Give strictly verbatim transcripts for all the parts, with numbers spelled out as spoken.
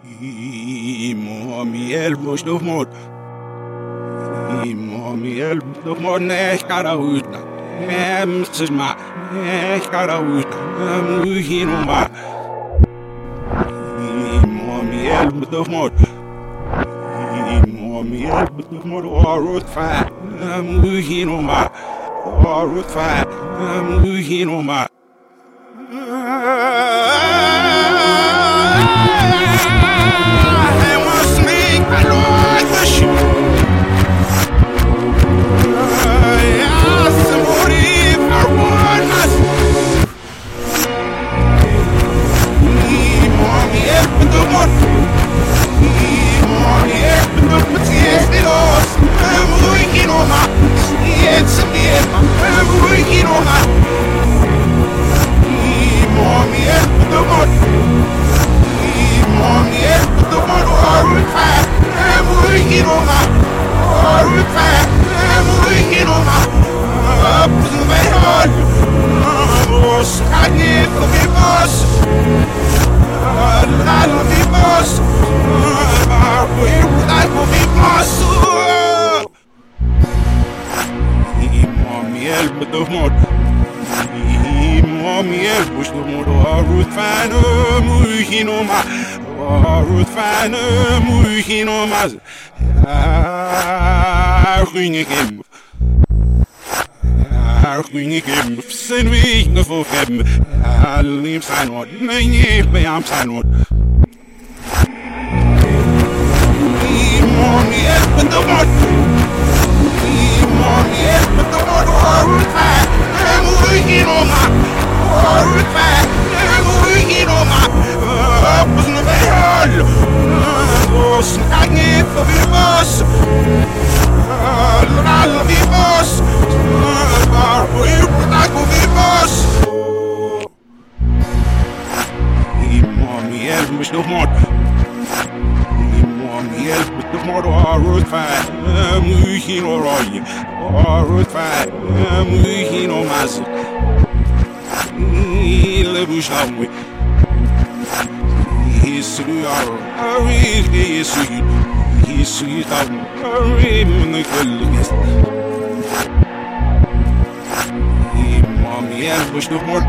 Mommy elbows no more. Mommy elbows no more. Neck got out. Mem's my neck got out. I'm looking on my mommy elbows no more. Mommy elbows no more. Or root fat. I'm looking on my or root fat. I'm looking on my Mommy elbows no more. Ruth Fana, Muhinoma, Ruth Fana, Muhinoma. Ah, ring him. Ah, ring him. Send me the full him. I'll leave sign what. Many, but I'm sign what. Mommy elbows no more. Mommy elbows no more. Ruth Fana, Muhinoma. Mش نمر Mommy elbows no more. Ruth Fat, Muhin or Roy, Ruth Fat, Muhin or Mass. Le bouche à moi. He's you are a real is you. He's you are a real Nicholas. Mommy elbows no more.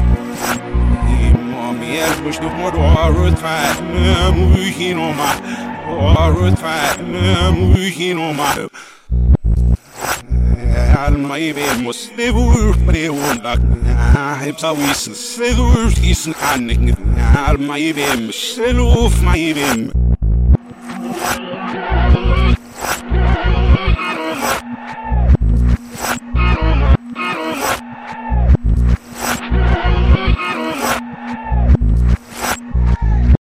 Mommy elbows no more. Ruth Fat, Muhin or Ma. Ruth Fat, Muhin or Ma. My baby must never play one like I'm so weak, so weak, he's not. My baby, my baby.